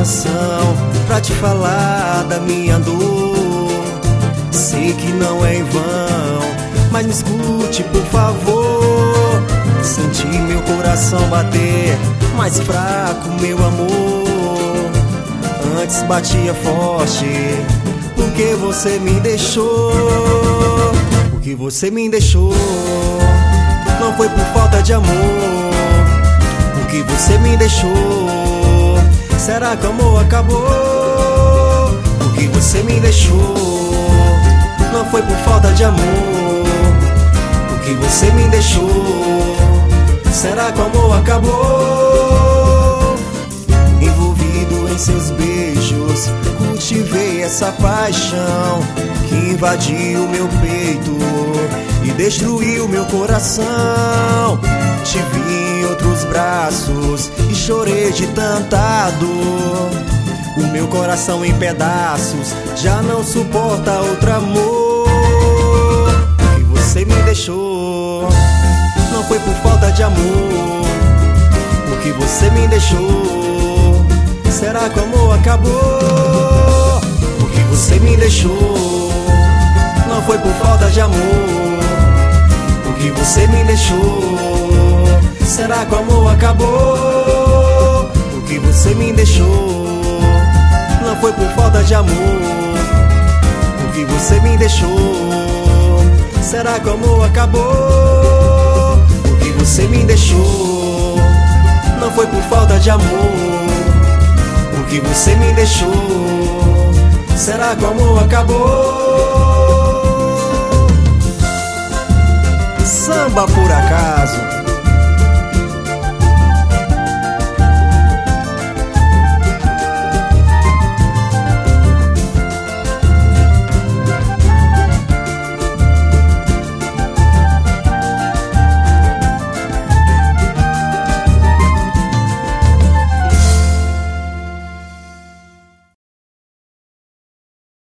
canção pra te falar da minha dor. Sei que não é em vão, mas me escute por favor. Senti meu coração bater mais fraco, meu amor. Antes batia forte, porque você me deixou. Porque você me deixou, não foi por falta de amor. Porque você me deixou, será que o amor acabou? Porque você me deixou, não foi por falta de amor. Porque você me deixou, será que o amor acabou? Envolvido em seus beijos, cultivei essa paixão que invadiu meu peito e destruiu meu coração. Te vi em outros braços e chorei de tanta dor. O meu coração em pedaços já não suporta outro amor. Porque você me deixou, não foi por falta de amor. Porque você me deixou, será que o amor acabou? Porque você me deixou, não foi por falta de amor. Porque você me deixou, será que o amor acabou? Porque você me deixou, não foi por falta de amor. Porque você me deixou, será que o amor acabou? Porque você me deixou, não foi por falta de amor. Porque você me deixou, será que o amor acabou? Samba por acaso.